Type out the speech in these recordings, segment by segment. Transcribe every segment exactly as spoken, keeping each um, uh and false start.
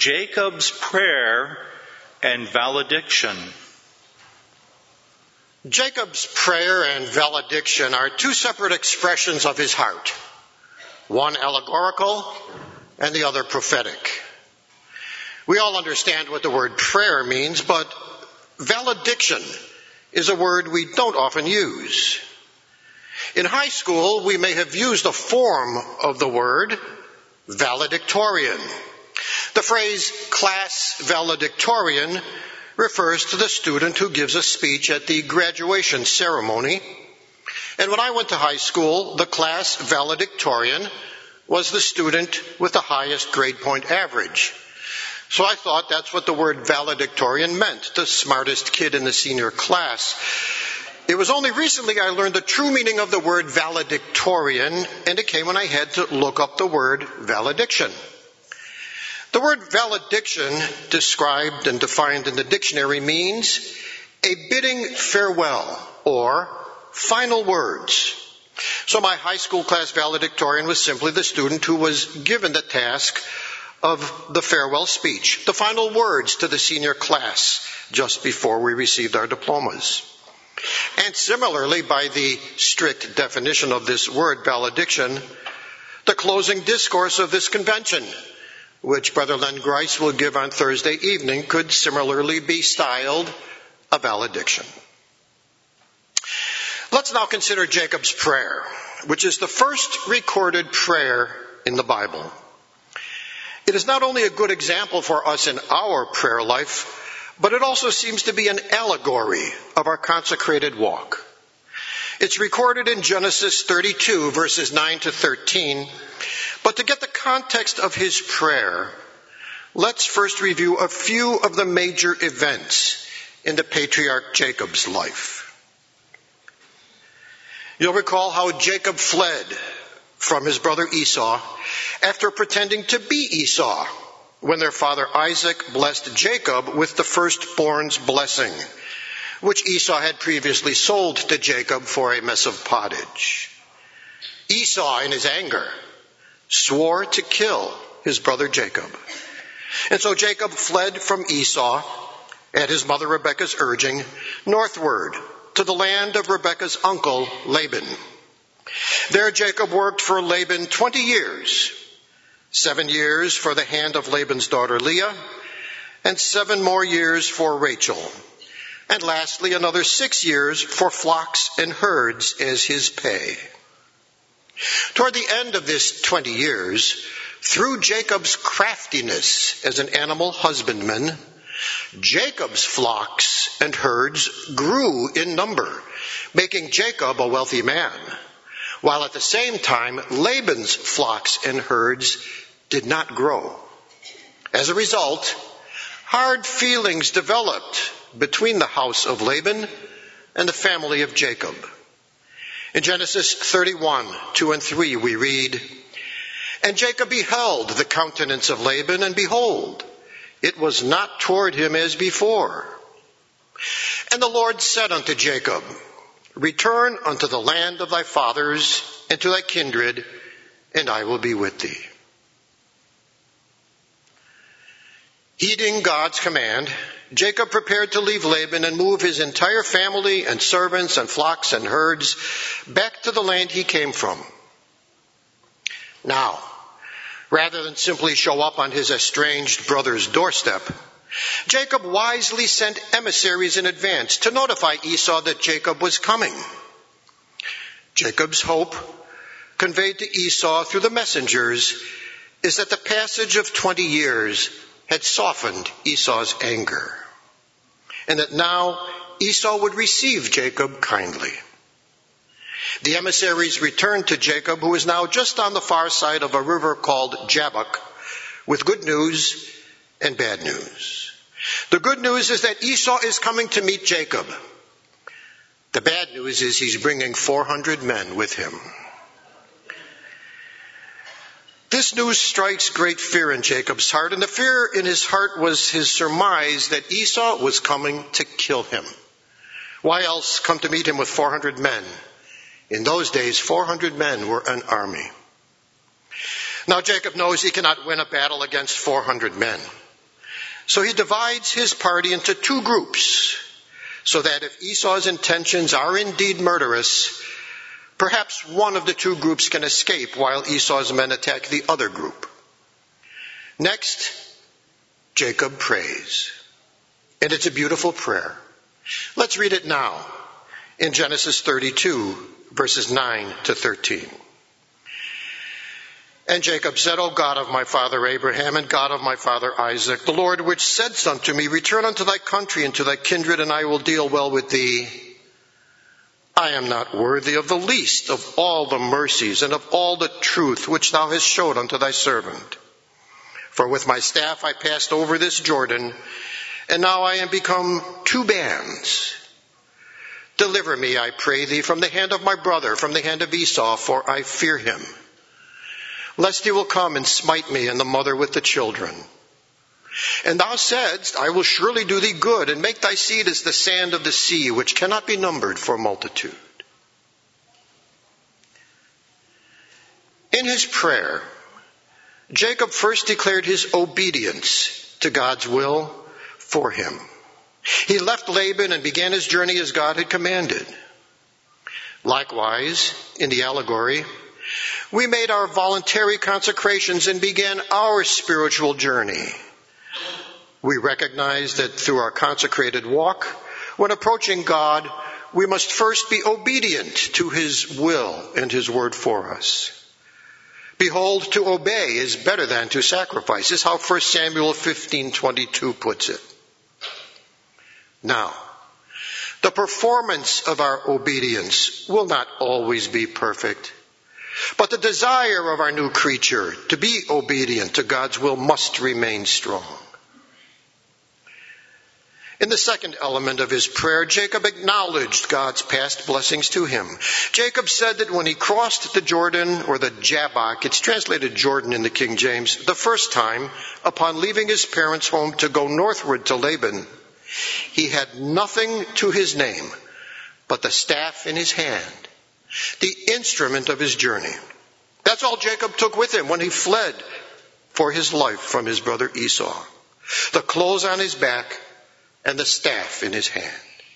Jacob's prayer and valediction. Jacob's prayer and valediction are two separate expressions of his heart, one allegorical and the other prophetic. We all understand what the word prayer means, but valediction is a word we don't often use. In high school, we may have used a form of the word valedictorian. The phrase class valedictorian refers to the student who gives a speech at the graduation ceremony. And when I went to high school, the class valedictorian was the student with the highest grade point average. So I thought that's what the word valedictorian meant, the smartest kid in the senior class. It was only recently I learned the true meaning of the word valedictorian, and it came when I had to look up the word valediction. The word valediction, described and defined in the dictionary, means a bidding farewell or final words. So my high school class valedictorian was simply the student who was given the task of the farewell speech, the final words to the senior class just before we received our diplomas. And similarly, by the strict definition of this word valediction, the closing discourse of this convention, which Brother Len Grice will give on Thursday evening, could similarly be styled a valediction. Let's now consider Jacob's prayer, which is the first recorded prayer in the Bible. It is not only a good example for us in our prayer life, but it also seems to be an allegory of our consecrated walk. It's recorded in Genesis thirty-two, verses nine to thirteen. But to get the context of his prayer, let's first review a few of the major events in the patriarch Jacob's life. You'll recall how Jacob fled from his brother Esau after pretending to be Esau when their father Isaac blessed Jacob with the firstborn's blessing, which Esau had previously sold to Jacob for a mess of pottage. Esau, in his anger, swore to kill his brother Jacob. And so Jacob fled from Esau at his mother Rebekah's urging northward to the land of Rebekah's uncle Laban. There Jacob worked for Laban twenty years, seven years for the hand of Laban's daughter Leah, and seven more years for Rachel, and lastly another six years for flocks and herds as his pay. Toward the end of this twenty years, through Jacob's craftiness as an animal husbandman, Jacob's flocks and herds grew in number, making Jacob a wealthy man, while at the same time Laban's flocks and herds did not grow. As a result, hard feelings developed between the house of Laban and the family of Jacob. In Genesis thirty-one, two and three, we read, "And Jacob beheld the countenance of Laban, and behold, it was not toward him as before. And the Lord said unto Jacob, Return unto the land of thy fathers and to thy kindred, and I will be with thee." Heeding God's command, Jacob prepared to leave Laban and move his entire family and servants and flocks and herds back to the land he came from. Now, rather than simply show up on his estranged brother's doorstep, Jacob wisely sent emissaries in advance to notify Esau that Jacob was coming. Jacob's hope, conveyed to Esau through the messengers, is that the passage of twenty years had softened Esau's anger, and that now Esau would receive Jacob kindly. The emissaries returned to Jacob, who is now just on the far side of a river called Jabbok, with good news and bad news. The good news is that Esau is coming to meet Jacob. The bad news is he's bringing four hundred men with him. This news strikes great fear in Jacob's heart, and the fear in his heart was his surmise that Esau was coming to kill him. Why else come to meet him with four hundred men? In those days, four hundred men were an army. Now Jacob knows he cannot win a battle against four hundred men. So he divides his party into two groups, so that if Esau's intentions are indeed murderous, perhaps one of the two groups can escape while Esau's men attack the other group. Next, Jacob prays. And it's a beautiful prayer. Let's read it now in Genesis thirty-two, verses nine to thirteen. And Jacob said, O God of my father Abraham and God of my father Isaac, the Lord which said unto me, return unto thy country and to thy kindred, and I will deal well with thee. I am not worthy of the least of all the mercies and of all the truth which thou hast showed unto thy servant. For with my staff I passed over this Jordan, and now I am become two bands. Deliver me, I pray thee, from the hand of my brother, from the hand of Esau, for I fear him, lest he will come and smite me and the mother with the children. And thou saidst, I will surely do thee good, and make thy seed as the sand of the sea, which cannot be numbered for multitude. In his prayer, Jacob first declared his obedience to God's will for him. He left Laban and began his journey as God had commanded. Likewise, in the allegory, we made our voluntary consecrations and began our spiritual journey. We recognize that through our consecrated walk, when approaching God, we must first be obedient to his will and his word for us. Behold, to obey is better than to sacrifice, is how First Samuel fifteen twenty-two puts it. Now, the performance of our obedience will not always be perfect, but the desire of our new creature to be obedient to God's will must remain strong. In the second element of his prayer, Jacob acknowledged God's past blessings to him. Jacob said that when he crossed the Jordan, or the Jabbok, it's translated Jordan in the King James, the first time, upon leaving his parents' home to go northward to Laban, he had nothing to his name but the staff in his hand, the instrument of his journey. That's all Jacob took with him when he fled for his life from his brother Esau. The clothes on his back and the staff in his hand.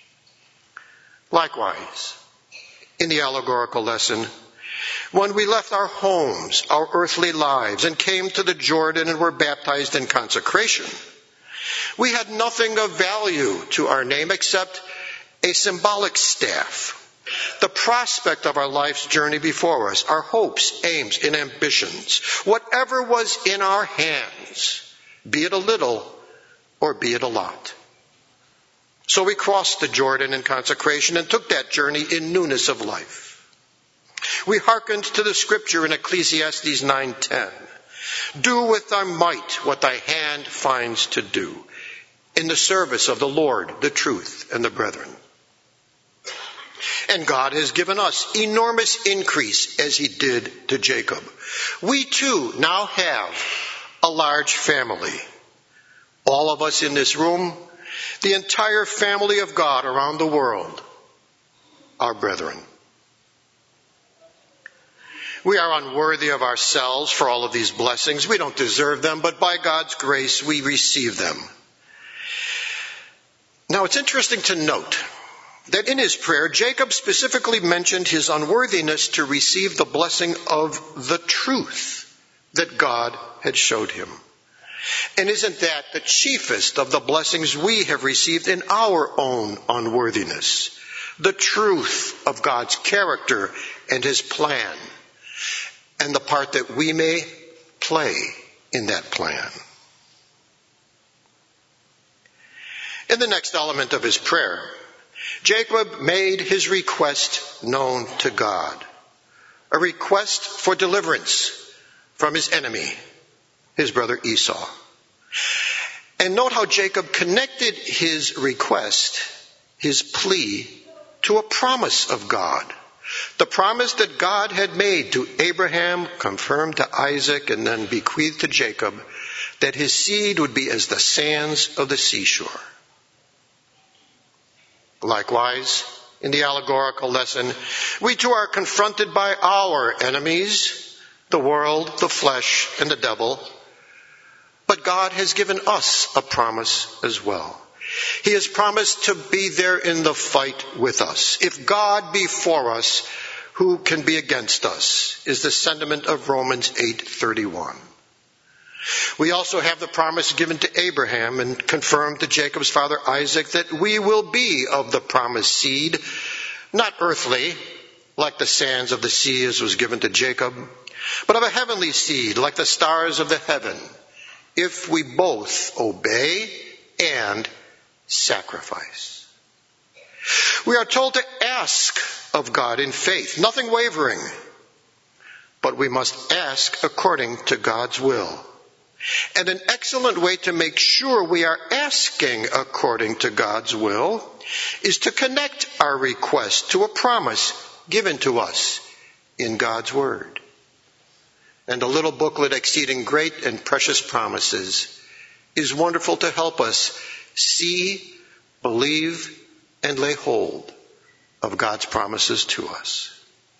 Likewise, in the allegorical lesson, when we left our homes, our earthly lives, and came to the Jordan and were baptized in consecration, we had nothing of value to our name except a symbolic staff, the prospect of our life's journey before us, our hopes, aims, and ambitions, whatever was in our hands, be it a little or be it a lot. So we crossed the Jordan in consecration and took that journey in newness of life. We hearkened to the scripture in Ecclesiastes nine ten. Do with thy might what thy hand finds to do, in the service of the Lord, the truth, and the brethren. And God has given us enormous increase as he did to Jacob. We too now have a large family. All of us in this room, the entire family of God around the world, our brethren. We are unworthy of ourselves for all of these blessings. We don't deserve them, but by God's grace we receive them. Now it's interesting to note that in his prayer, Jacob specifically mentioned his unworthiness to receive the blessing of the truth that God had showed him. And isn't that the chiefest of the blessings we have received in our own unworthiness? The truth of God's character and his plan, and the part that we may play in that plan. In the next element of his prayer, Jacob made his request known to God. A request for deliverance from his enemy, his brother Esau. And note how Jacob connected his request, his plea, to a promise of God. The promise that God had made to Abraham, confirmed to Isaac, and then bequeathed to Jacob, that his seed would be as the sands of the seashore. Likewise, in the allegorical lesson, we too are confronted by our enemies, the world, the flesh, and the devil. But God has given us a promise as well. He has promised to be there in the fight with us. If God be for us, who can be against us, is the sentiment of Romans eight thirty-one. We also have the promise given to Abraham and confirmed to Jacob's father Isaac that we will be of the promised seed, not earthly, like the sands of the sea as was given to Jacob, but of a heavenly seed, like the stars of the heaven, if we both obey and sacrifice. We are told to ask of God in faith, nothing wavering, but we must ask according to God's will. And an excellent way to make sure we are asking according to God's will is to connect our request to a promise given to us in God's Word. And a little booklet, Exceeding Great and Precious Promises, is wonderful to help us see, believe, and lay hold of God's promises to us.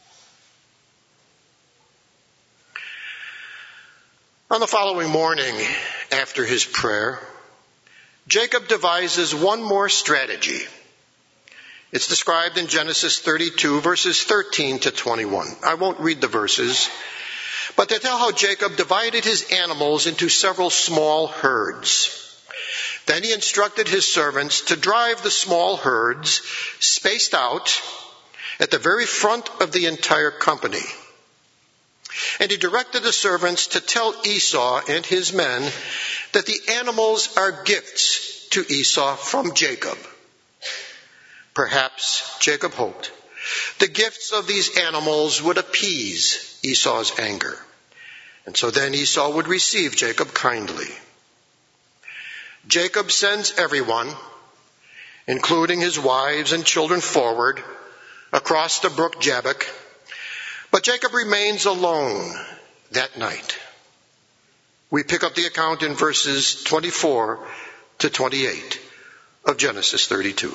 On the following morning, after his prayer, Jacob devises one more strategy. It's described in Genesis thirty-two, verses thirteen to twenty-one. I won't read the verses, but they tell how Jacob divided his animals into several small herds. Then he instructed his servants to drive the small herds spaced out at the very front of the entire company. And he directed the servants to tell Esau and his men that the animals are gifts to Esau from Jacob. Perhaps, Jacob hoped, the gifts of these animals would appease Esau's anger. And so then Esau would receive Jacob kindly. Jacob sends everyone, including his wives and children, forward across the brook Jabbok. But Jacob remains alone that night. We pick up the account in verses twenty-four to twenty-eight of Genesis thirty-two.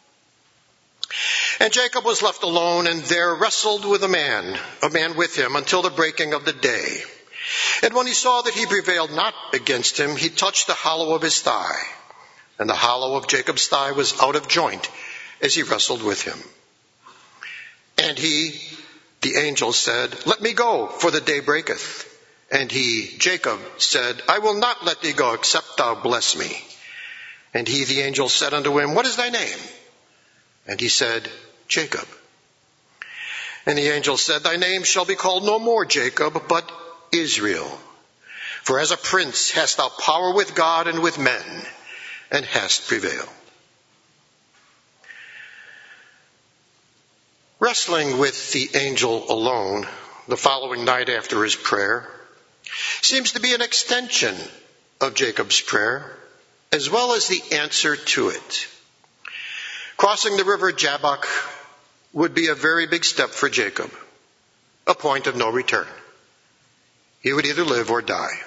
And Jacob was left alone and there wrestled with a man, a man with him, until the breaking of the day. And when he saw that he prevailed not against him, he touched the hollow of his thigh. And the hollow of Jacob's thigh was out of joint as he wrestled with him. And he, the angel, said, "Let me go, for the day breaketh." And he, Jacob, said, "I will not let thee go, except thou bless me." And he, the angel, said unto him, "What is thy name?" And he said, "Jacob." And the angel said, "Thy name shall be called no more Jacob, but Israel. For as a prince hast thou power with God and with men, and hast prevailed." Wrestling with the angel alone the following night after his prayer seems to be an extension of Jacob's prayer, as well as the answer to it. Crossing the river Jabbok would be a very big step for Jacob, a point of no return. He would either live or die.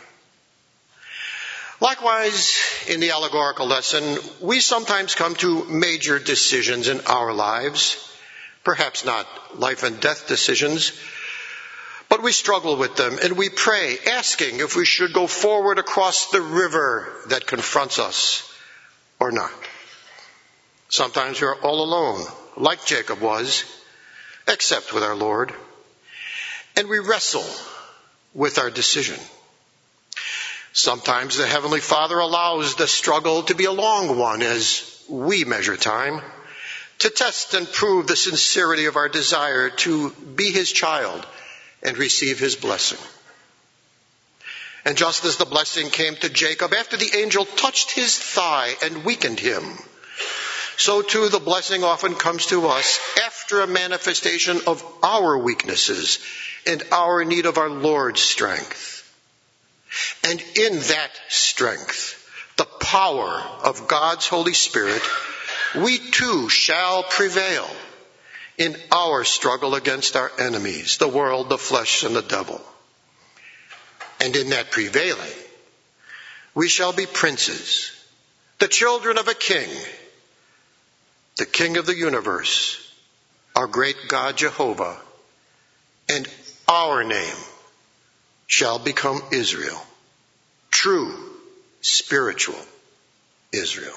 Likewise, in the allegorical lesson, we sometimes come to major decisions in our lives, perhaps not life and death decisions, but we struggle with them and we pray, asking if we should go forward across the river that confronts us or not. Sometimes we are all alone, like Jacob was, except with our Lord, and we wrestle with our decision. Sometimes the Heavenly Father allows the struggle to be a long one as we measure time, to test and prove the sincerity of our desire to be His child and receive His blessing. And just as the blessing came to Jacob after the angel touched his thigh and weakened him, so too the blessing often comes to us after a manifestation of our weaknesses and our need of our Lord's strength. And in that strength, the power of God's Holy Spirit, we too shall prevail in our struggle against our enemies, the world, the flesh, and the devil. And in that prevailing, we shall be princes, the children of a king, the King of the universe, our great God Jehovah, and our name shall become Israel, true spiritual Israel.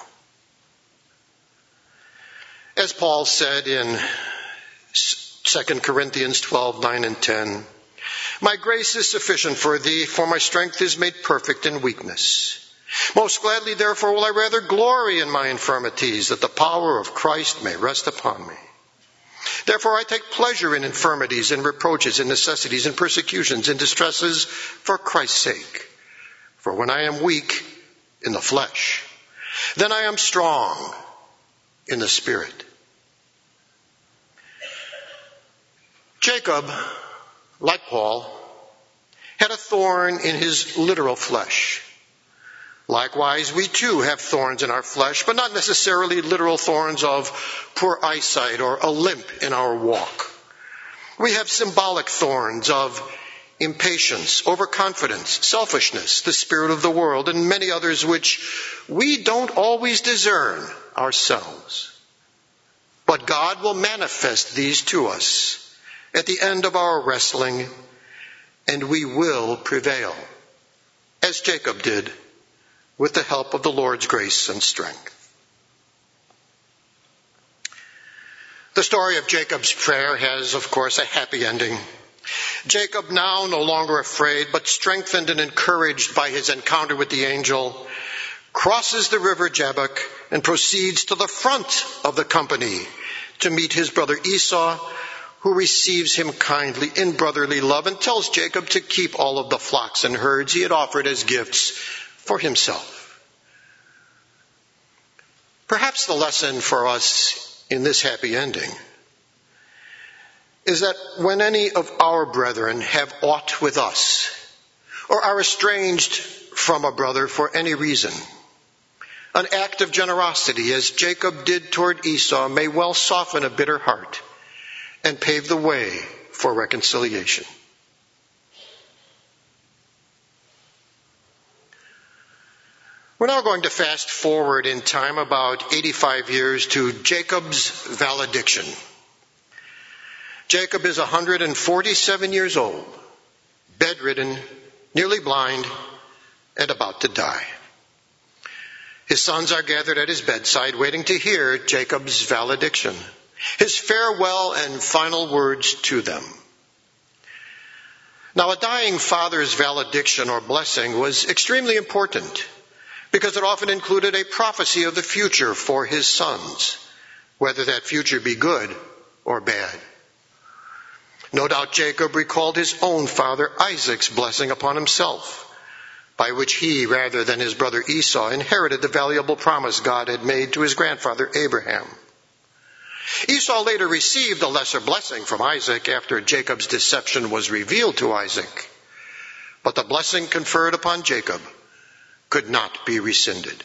As Paul said in Second Corinthians twelve, nine and ten, my grace is sufficient for thee, for my strength is made perfect in weakness. Most gladly, therefore, will I rather glory in my infirmities, that the power of Christ may rest upon me. Therefore I take pleasure in infirmities, in reproaches, in necessities, in persecutions, in distresses, for Christ's sake. For when I am weak in the flesh, then I am strong in the Spirit. Jacob, like Paul, had a thorn in his literal flesh. Likewise, we too have thorns in our flesh, but not necessarily literal thorns of poor eyesight or a limp in our walk. We have symbolic thorns of impatience, overconfidence, selfishness, the spirit of the world, and many others which we don't always discern ourselves. But God will manifest these to us at the end of our wrestling, and we will prevail, as Jacob did, with the help of the Lord's grace and strength. The story of Jacob's prayer has, of course, a happy ending. Jacob, now no longer afraid, but strengthened and encouraged by his encounter with the angel, crosses the river Jabbok and proceeds to the front of the company to meet his brother Esau, who receives him kindly in brotherly love and tells Jacob to keep all of the flocks and herds he had offered as gifts for himself. Perhaps the lesson for us in this happy ending is that when any of our brethren have aught with us, or are estranged from a brother for any reason, an act of generosity, as Jacob did toward Esau, may well soften a bitter heart and pave the way for reconciliation. We're now going to fast forward in time about eighty-five years to Jacob's valediction. Jacob is one hundred forty-seven years old, bedridden, nearly blind, and about to die. His sons are gathered at his bedside, waiting to hear Jacob's valediction, his farewell and final words to them. Now, a dying father's valediction or blessing was extremely important because it often included a prophecy of the future for his sons, whether that future be good or bad. No doubt Jacob recalled his own father Isaac's blessing upon himself, by which he, rather than his brother Esau, inherited the valuable promise God had made to his grandfather Abraham. Esau later received a lesser blessing from Isaac after Jacob's deception was revealed to Isaac. But the blessing conferred upon Jacob could not be rescinded.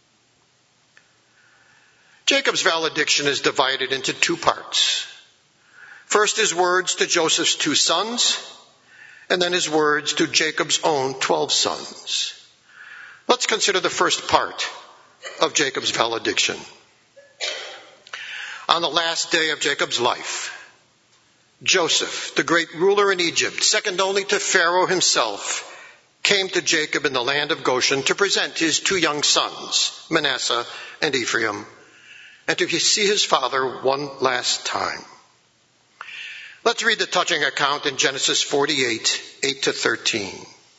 Jacob's valediction is divided into two parts. First, his words to Joseph's two sons, and then his words to Jacob's own twelve sons. Let's consider the first part of Jacob's valediction. On the last day of Jacob's life, Joseph, the great ruler in Egypt, second only to Pharaoh himself, came to Jacob in the land of Goshen to present his two young sons, Manasseh and Ephraim, and to see his father one last time. Let's read the touching account in Genesis forty-eight, eight to thirteen.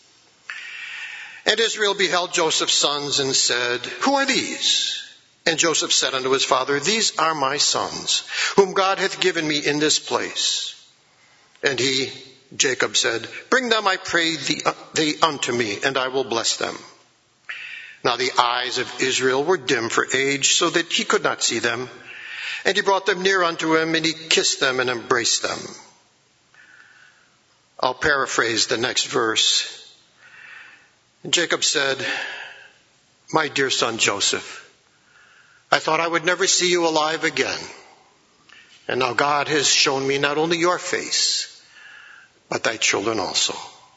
And Israel beheld Joseph's sons and said, "Who are these?" And Joseph said unto his father, "These are my sons, whom God hath given me in this place." And he, Jacob, said, "Bring them, I pray thee, thee unto me, and I will bless them." Now the eyes of Israel were dim for age, so that he could not see them. And he brought them near unto him, and he kissed them and embraced them. I'll paraphrase the next verse. And Jacob said, "My dear son Joseph, I thought I would never see you alive again. And now God has shown me not only your face, but thy children also."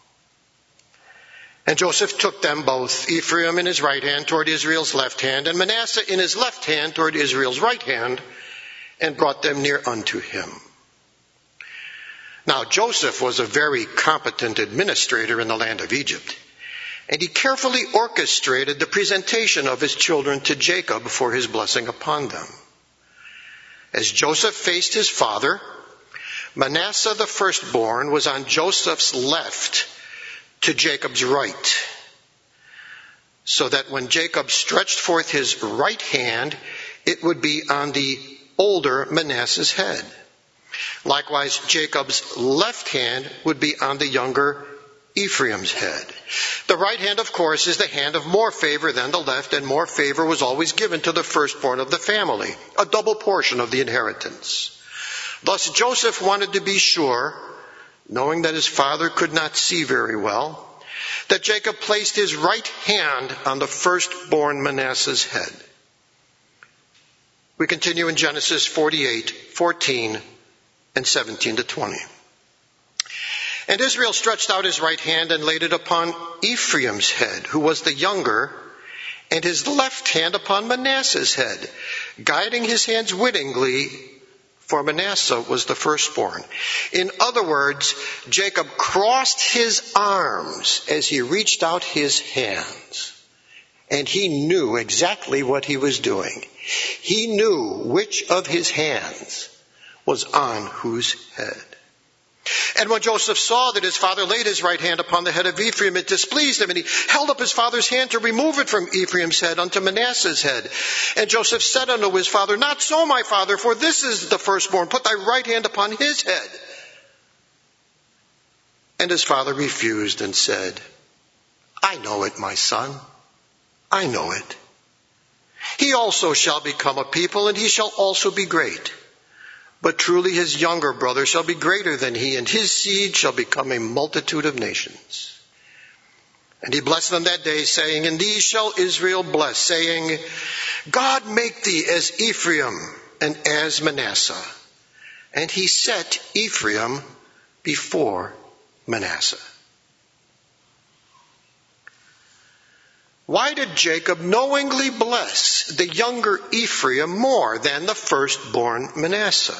And Joseph took them both, Ephraim in his right hand toward Israel's left hand, and Manasseh in his left hand toward Israel's right hand, and brought them near unto him. Now Joseph was a very competent administrator in the land of Egypt. And he carefully orchestrated the presentation of his children to Jacob for his blessing upon them. As Joseph faced his father, Manasseh the firstborn was on Joseph's left to Jacob's right, so that when Jacob stretched forth his right hand, it would be on the older Manasseh's head. Likewise, Jacob's left hand would be on the younger Ephraim's head. The right hand, of course, is the hand of more favor than the left, and more favor was always given to the firstborn of the family, a double portion of the inheritance. Thus, Joseph wanted to be sure, knowing that his father could not see very well, that Jacob placed his right hand on the firstborn Manasseh's head. We continue in Genesis forty-eight, fourteen, and seventeen to twenty. And Israel stretched out his right hand and laid it upon Ephraim's head, who was the younger, and his left hand upon Manasseh's head, guiding his hands wittingly, for Manasseh was the firstborn. In other words, Jacob crossed his arms as he reached out his hands. And he knew exactly what he was doing. He knew which of his hands was on whose head. And when Joseph saw that his father laid his right hand upon the head of Ephraim, it displeased him, and he held up his father's hand to remove it from Ephraim's head unto Manasseh's head. And Joseph said unto his father, Not so, my father, for this is the firstborn. Put thy right hand upon his head. And his father refused and said, I know it, my son. I know it. He also shall become a people, and he shall also be great. But truly his younger brother shall be greater than he, and his seed shall become a multitude of nations. And he blessed them that day, saying, In these shall Israel bless, saying, God make thee as Ephraim and as Manasseh. And he set Ephraim before Manasseh. Why did Jacob knowingly bless the younger Ephraim more than the firstborn Manasseh?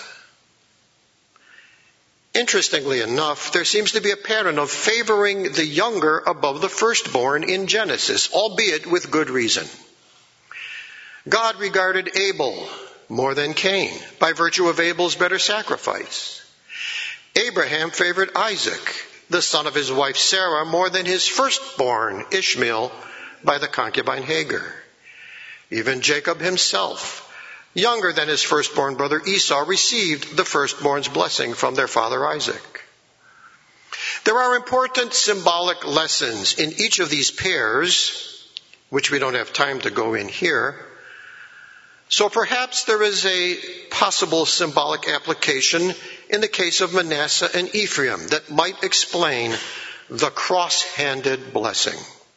Interestingly enough, there seems to be a pattern of favoring the younger above the firstborn in Genesis, albeit with good reason. God regarded Abel more than Cain by virtue of Abel's better sacrifice. Abraham favored Isaac, the son of his wife Sarah, more than his firstborn Ishmael by the concubine Hagar. Even Jacob himself, younger than his firstborn brother Esau, received the firstborn's blessing from their father Isaac. There are important symbolic lessons in each of these pairs, which we don't have time to go in here. So perhaps there is a possible symbolic application in the case of Manasseh and Ephraim that might explain the cross-handed blessing.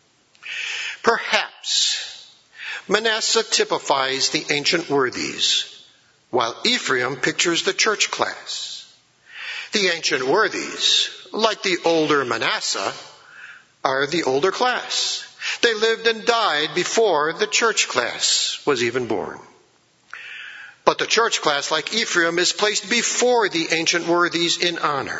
Perhaps Manasseh typifies the ancient worthies, while Ephraim pictures the church class. The ancient worthies, like the older Manasseh, are the older class. They lived and died before the church class was even born. But the church class, like Ephraim, is placed before the ancient worthies in honor.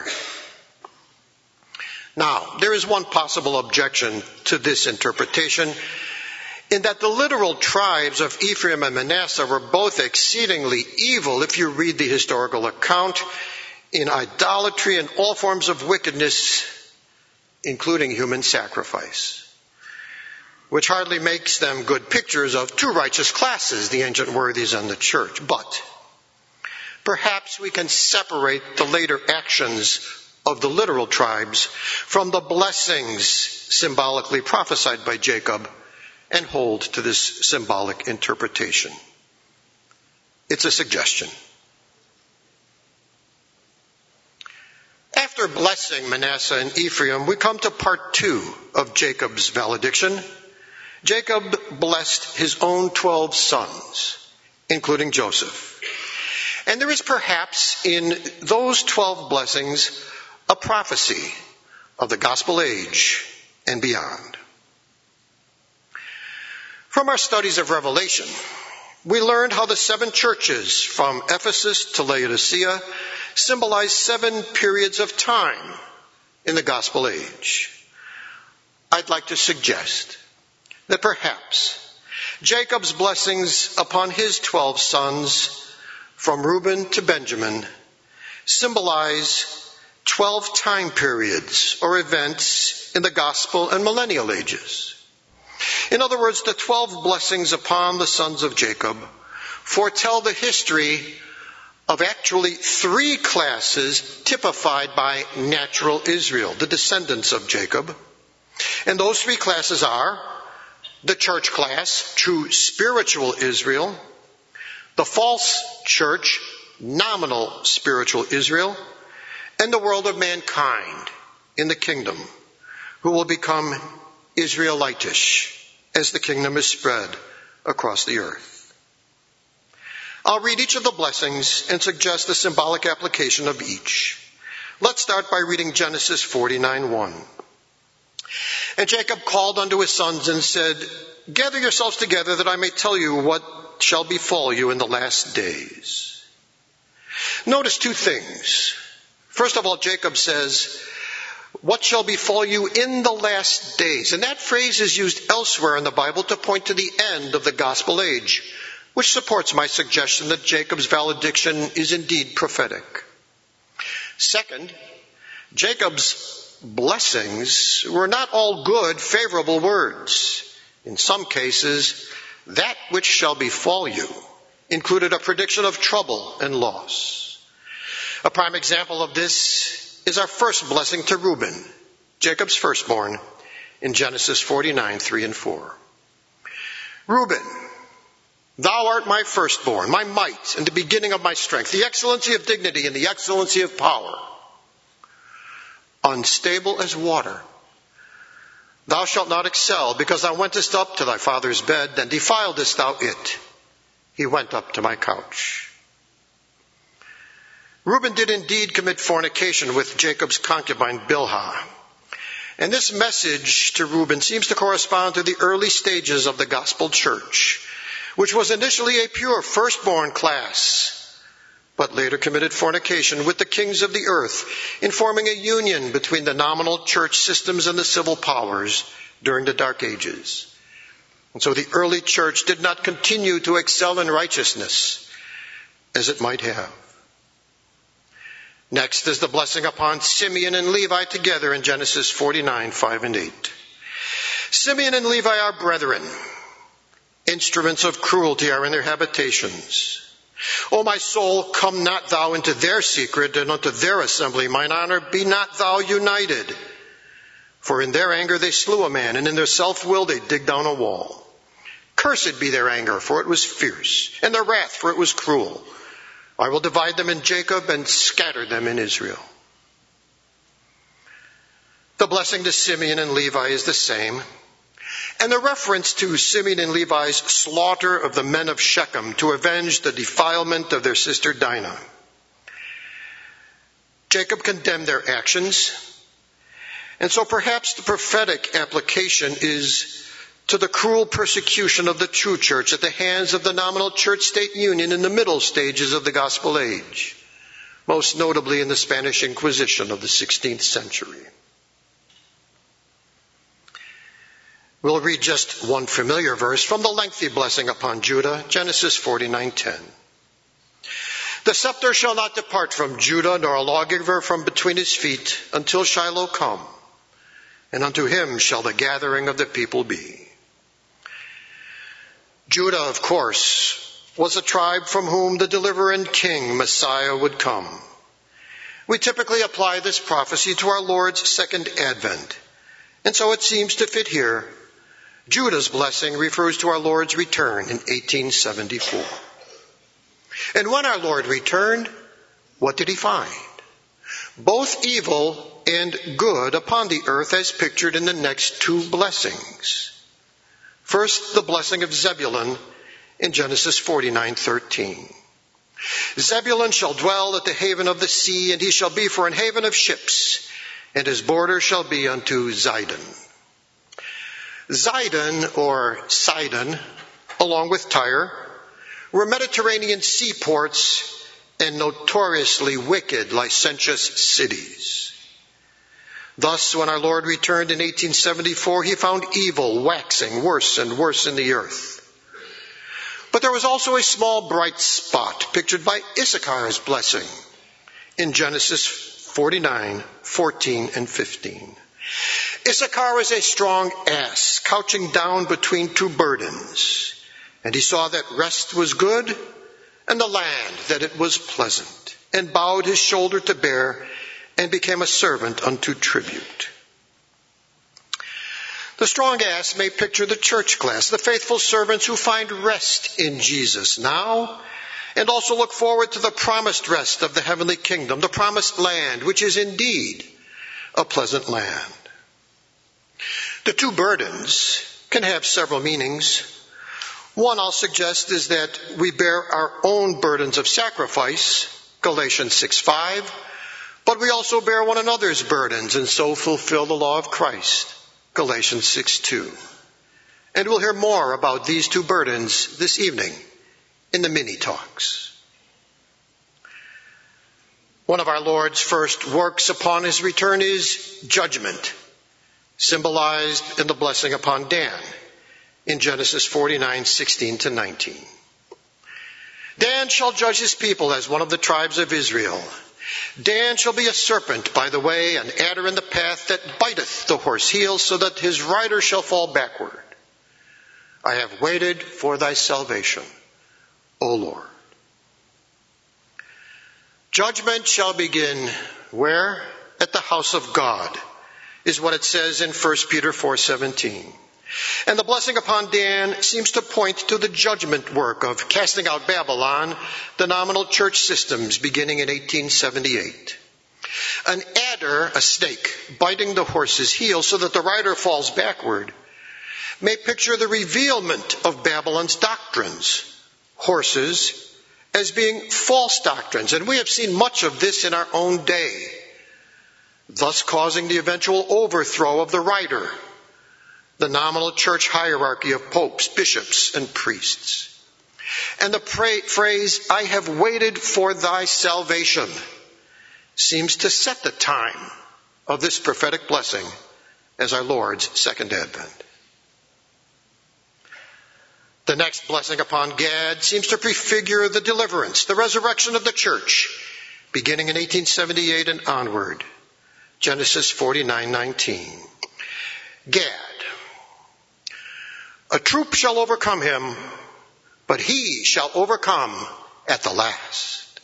Now, there is one possible objection to this interpretation, in that the literal tribes of Ephraim and Manasseh were both exceedingly evil, if you read the historical account, in idolatry and all forms of wickedness, including human sacrifice, which hardly makes them good pictures of two righteous classes, the ancient worthies and the church. But perhaps we can separate the later actions of the literal tribes from the blessings symbolically prophesied by Jacob and hold to this symbolic interpretation. It's a suggestion. After blessing Manasseh and Ephraim, we come to part two of Jacob's valediction. Jacob blessed his own twelve sons, including Joseph. And there is perhaps in those twelve blessings a prophecy of the gospel age and beyond. From our studies of Revelation, we learned how the seven churches from Ephesus to Laodicea symbolize seven periods of time in the gospel age. I'd like to suggest that perhaps Jacob's blessings upon his twelve sons, from Reuben to Benjamin, symbolize twelve time periods or events in the gospel and millennial ages. In other words, the twelve blessings upon the sons of Jacob foretell the history of actually three classes typified by natural Israel, the descendants of Jacob. And those three classes are the church class, true spiritual Israel, the false church, nominal spiritual Israel, and the world of mankind in the kingdom, who will become Israelitish as the kingdom is spread across the earth. I'll read each of the blessings and suggest the symbolic application of each. Let's start by reading Genesis forty-nine one. And Jacob called unto his sons and said, Gather yourselves together that I may tell you what shall befall you in the last days. Notice two things. First of all, Jacob says, what shall befall you in the last days? And that phrase is used elsewhere in the Bible to point to the end of the gospel age, which supports my suggestion that Jacob's valediction is indeed prophetic. Second, Jacob's blessings were not all good, favorable words. In some cases, that which shall befall you included a prediction of trouble and loss. A prime example of this is our first blessing to Reuben, Jacob's firstborn, in Genesis forty-nine, three and four. Reuben, thou art my firstborn, my might, and the beginning of my strength, the excellency of dignity and the excellency of power. Unstable as water. Thou shalt not excel, because thou wentest up to thy father's bed, and defiledest thou it. He went up to my couch. Reuben did indeed commit fornication with Jacob's concubine Bilhah. And this message to Reuben seems to correspond to the early stages of the gospel church, which was initially a pure firstborn class, but later committed fornication with the kings of the earth in forming a union between the nominal church systems and the civil powers during the Dark Ages. And so the early church did not continue to excel in righteousness as it might have. Next is the blessing upon Simeon and Levi together in Genesis forty-nine, five and eight. Simeon and Levi are brethren. Instruments of cruelty are in their habitations. O my soul, come not thou into their secret, and unto their assembly, mine honor, be not thou united. For in their anger they slew a man, and in their self-will they digged down a wall. Cursed be their anger, for it was fierce, and their wrath, for it was cruel. I will divide them in Jacob, and scatter them in Israel. The blessing to Simeon and Levi is the same. And the reference to Simeon and Levi's slaughter of the men of Shechem to avenge the defilement of their sister Dinah. Jacob condemned their actions. And so perhaps the prophetic application is to the cruel persecution of the true church at the hands of the nominal church-state union in the middle stages of the gospel age, most notably in the Spanish Inquisition of the sixteenth century. We'll read just one familiar verse from the lengthy blessing upon Judah, Genesis forty-nine ten. The scepter shall not depart from Judah, nor a lawgiver from between his feet, until Shiloh come, and unto him shall the gathering of the people be. Judah, of course, was a tribe from whom the deliverer and king, Messiah, would come. We typically apply this prophecy to our Lord's second advent, and so it seems to fit here. Judah's blessing refers to our Lord's return in eighteen seventy-four. And when our Lord returned, what did he find? Both evil and good upon the earth as pictured in the next two blessings. First, the blessing of Zebulun in Genesis forty-nine thirteen. Zebulun shall dwell at the haven of the sea, and he shall be for an haven of ships, and his border shall be unto Zidon. Zidon, or Sidon, along with Tyre, were Mediterranean seaports and notoriously wicked, licentious cities. Thus, when our Lord returned in eighteen seventy-four, he found evil waxing worse and worse in the earth. But there was also a small bright spot pictured by Issachar's blessing in Genesis forty-nine, fourteen, and fifteen. Issachar was a strong ass, couching down between two burdens. And he saw that rest was good, and the land that it was pleasant, and bowed his shoulder to bear, and became a servant unto tribute. The strong ass may picture the church class, the faithful servants who find rest in Jesus now, and also look forward to the promised rest of the heavenly kingdom, the promised land, which is indeed a pleasant land. The two burdens can have several meanings. One I'll suggest is that we bear our own burdens of sacrifice, Galatians six five, but we also bear one another's burdens and so fulfill the law of Christ, Galatians six two. And we'll hear more about these two burdens this evening in the mini talks. One of our Lord's first works upon his return is judgment, symbolized in the blessing upon Dan in Genesis forty-nine, sixteen to nineteen. Dan shall judge his people as one of the tribes of Israel. Dan shall be a serpent by the way, an adder in the path that biteth the horse heel, so that his rider shall fall backward. I have waited for thy salvation, O Lord. Judgment shall begin where? At the house of God, is what it says in First Peter four seventeen. And the blessing upon Dan seems to point to the judgment work of casting out Babylon, the nominal church systems beginning in eighteen seventy-eight. An adder, a snake, biting the horse's heel so that the rider falls backward, may picture the revealment of Babylon's doctrines, horses, as being false doctrines. And we have seen much of this in our own day, thus causing the eventual overthrow of the rider, the nominal church hierarchy of popes, bishops, and priests. And the pra- phrase, I have waited for thy salvation, seems to set the time of this prophetic blessing as our Lord's second advent. The next blessing upon Gad seems to prefigure the deliverance, the resurrection of the church, beginning in eighteen seventy-eight and onward. Genesis forty-nine, nineteen. Gad. A troop shall overcome him, but he shall overcome at the last.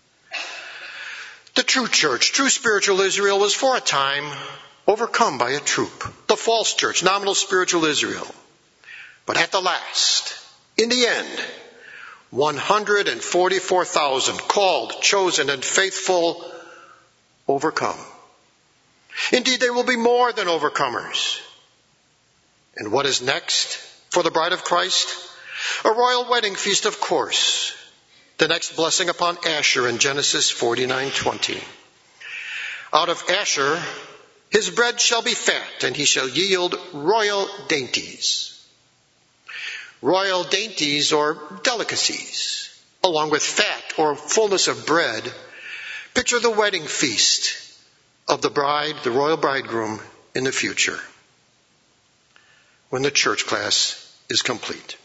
The true church, true spiritual Israel, was for a time overcome by a troop, the false church, nominal spiritual Israel. But at the last, in the end, one hundred forty-four thousand called, chosen, and faithful overcome. Indeed, they will be more than overcomers. And what is next for the bride of Christ? A royal wedding feast, of course. The next blessing upon Asher in Genesis forty-nine, twenty. Out of Asher, his bread shall be fat, and he shall yield royal dainties. Royal dainties or delicacies, along with fat or fullness of bread, picture the wedding feast of the bride, the royal bridegroom, in the future, when the church class is complete.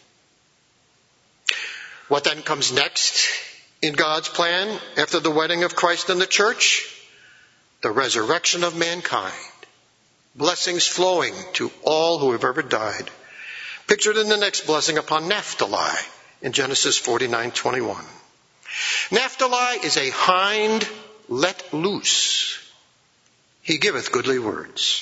What then comes next in God's plan after the wedding of Christ and the church? The resurrection of mankind. Blessings flowing to all who have ever died. Pictured in the next blessing upon Naphtali in Genesis forty-nine, twenty-one. Naphtali is a hind let loose. He giveth goodly words.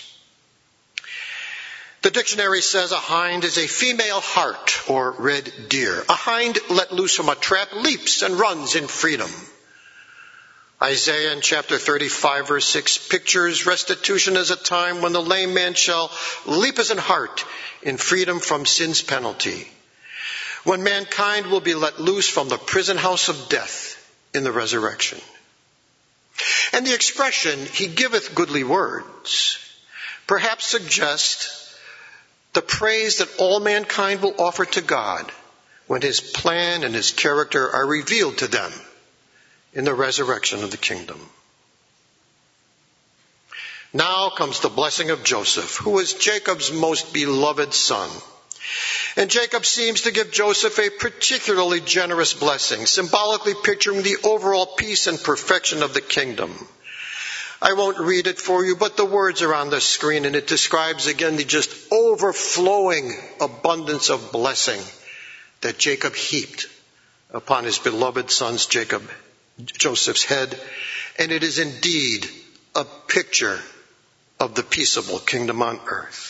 The dictionary says a hind is a female hart or red deer. A hind let loose from a trap leaps and runs in freedom. Isaiah in chapter thirty-five verse six pictures restitution as a time when the lame man shall leap as an hart in freedom from sin's penalty. When mankind will be let loose from the prison house of death in the resurrection. And the expression, he giveth goodly words, perhaps suggests the praise that all mankind will offer to God when his plan and his character are revealed to them in the resurrection of the kingdom. Now comes the blessing of Joseph, who was Jacob's most beloved son. And Jacob seems to give Joseph a particularly generous blessing, symbolically picturing the overall peace and perfection of the kingdom. I won't read it for you, but the words are on the screen, and it describes again the just overflowing abundance of blessing that Jacob heaped upon his beloved son's Jacob, Joseph's head. And it is indeed a picture of the peaceable kingdom on earth.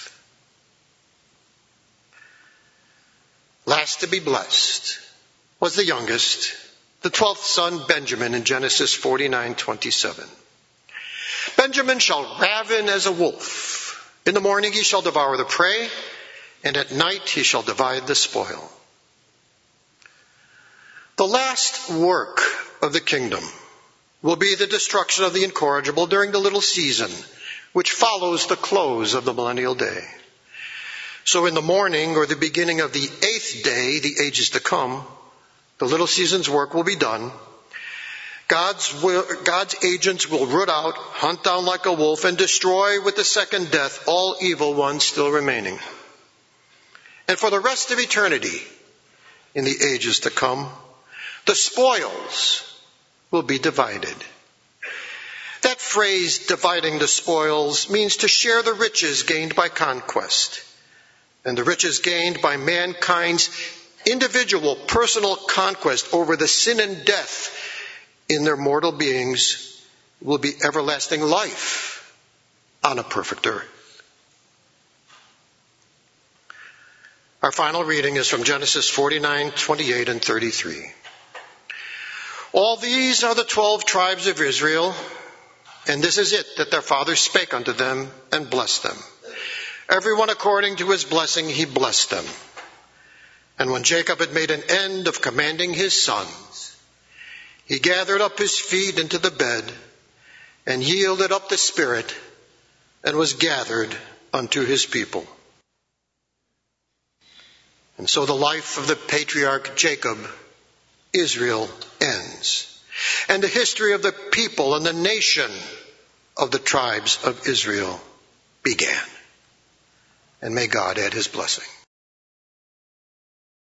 Last to be blessed was the youngest, the twelfth son, Benjamin, in Genesis forty-nine twenty-seven. Benjamin shall raven as a wolf. In the morning he shall devour the prey, and at night he shall divide the spoil. The last work of the kingdom will be the destruction of the incorrigible during the little season, which follows the close of the millennial day. So in the morning, or the beginning of the eighth day, the ages to come, the little season's work will be done. God's, will, God's agents will root out, hunt down like a wolf, and destroy with the second death all evil ones still remaining. And for the rest of eternity, in the ages to come, the spoils will be divided. That phrase, dividing the spoils, means to share the riches gained by conquest. And the riches gained by mankind's individual personal conquest over the sin and death in their mortal beings will be everlasting life on a perfect earth. Our final reading is from Genesis forty-nine twenty-eight and thirty-three. All these are the twelve tribes of Israel, and this is it that their father spake unto them and blessed them. Everyone according to his blessing he blessed them. And when Jacob had made an end of commanding his sons, he gathered up his feet into the bed and yielded up the spirit and was gathered unto his people. And so the life of the patriarch Jacob, Israel, ends. And the history of the people and the nation of the tribes of Israel began. And may God add his blessing.